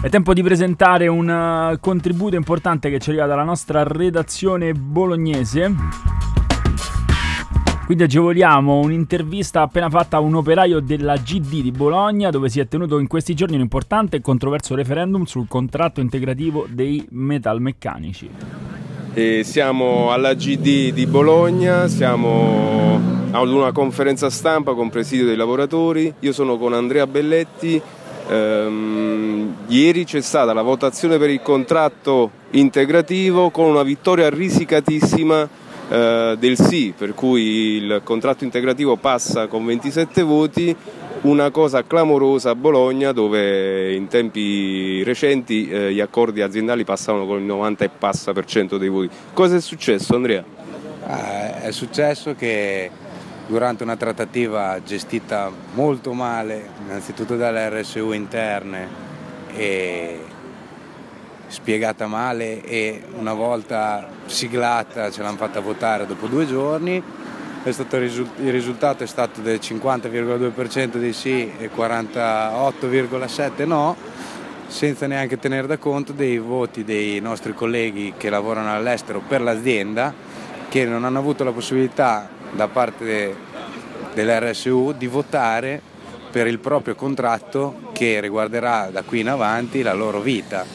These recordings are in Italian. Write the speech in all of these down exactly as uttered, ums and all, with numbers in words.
È tempo di presentare un uh, contributo importante che ci arriva dalla nostra redazione bolognese. Quindi agevoliamo un'intervista appena fatta a un operaio della G D di Bologna, dove si è tenuto in questi giorni un importante e controverso referendum sul contratto integrativo dei metalmeccanici. E siamo alla G D di Bologna, siamo ad una conferenza stampa con presidio dei lavoratori. Io sono con Andrea Belletti. Ehm, ieri c'è stata la votazione per il contratto integrativo con una vittoria risicatissima eh, del sì, per cui il contratto integrativo passa con ventisette voti, una cosa clamorosa a Bologna dove in tempi recenti eh, gli accordi aziendali passavano con il novanta e passa per cento dei voti. Cosa è successo, Andrea? Ah, è successo che durante una trattativa gestita molto male, innanzitutto dalle R S U interne e spiegata male, e una volta siglata ce l'hanno fatta votare dopo due giorni, è stato il, risul- il risultato è stato del cinquanta virgola due per cento dei sì e quarantotto virgola sette per cento no, senza neanche tenere da conto dei voti dei nostri colleghi che lavorano all'estero per l'azienda, che non hanno avuto la possibilità da parte dell'R S U di votare per il proprio contratto che riguarderà da qui in avanti la loro vita.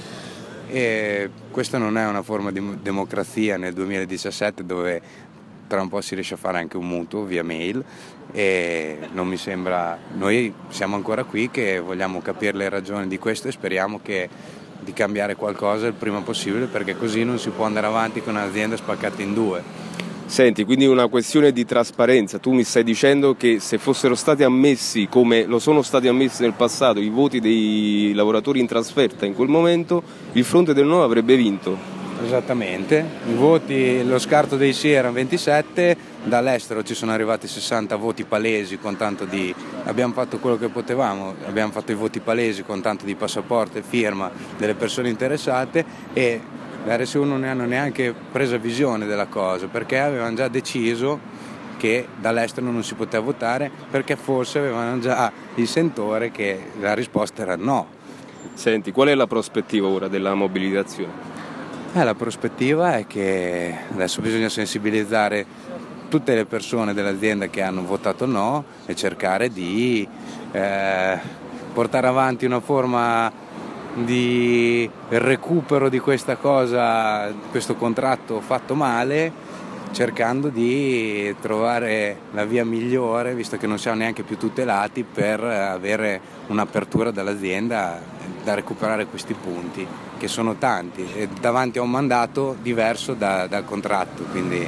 E questa non è una forma di democrazia nel duemiladiciassette, dove tra un po' si riesce a fare anche un mutuo via mail, e non mi sembra. Noi siamo ancora qui che vogliamo capire le ragioni di questo e speriamo che di cambiare qualcosa il prima possibile, perché così non si può andare avanti con un'azienda spaccata in due. Senti, quindi una questione di trasparenza. Tu mi stai dicendo che se fossero stati ammessi, come lo sono stati ammessi nel passato, i voti dei lavoratori in trasferta in quel momento, il fronte del no avrebbe vinto? Esattamente, i voti, lo scarto dei sì erano ventisette, dall'estero ci sono arrivati sessanta voti palesi con tanto di. Abbiamo fatto quello che potevamo, abbiamo fatto i voti palesi con tanto di passaporto e firma delle persone interessate, e la R S U non ne hanno neanche presa visione della cosa, perché avevano già deciso che dall'estero non si poteva votare, perché forse avevano già il sentore che la risposta era no. Senti, qual è la prospettiva ora della mobilitazione? Eh, la prospettiva è che adesso bisogna sensibilizzare tutte le persone dell'azienda che hanno votato no e cercare di eh, portare avanti una forma di recupero di questa cosa, questo contratto fatto male, cercando di trovare la via migliore, visto che non siamo neanche più tutelati, per avere un'apertura dall'azienda da recuperare questi punti, che sono tanti, e davanti a un mandato diverso da, dal contratto. Quindi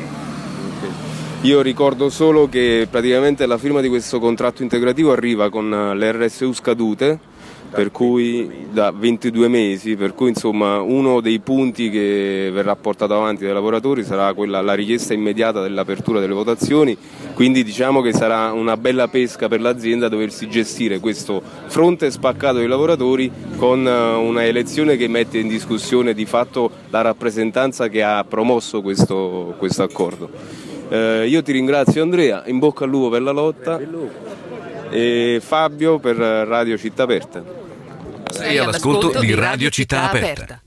io ricordo solo che praticamente la firma di questo contratto integrativo arriva con le R S U scadute, per cui da ventidue mesi, per cui insomma uno dei punti che verrà portato avanti dai lavoratori sarà quella, la richiesta immediata dell'apertura delle votazioni, quindi diciamo che sarà una bella pesca per l'azienda doversi gestire questo fronte spaccato dei lavoratori con una elezione che mette in discussione di fatto la rappresentanza che ha promosso questo, questo accordo. Eh, io ti ringrazio, Andrea, in bocca al lupo per la lotta, e Fabio per Radio Città Aperta. Sei all'ascolto di Radio Città Aperta.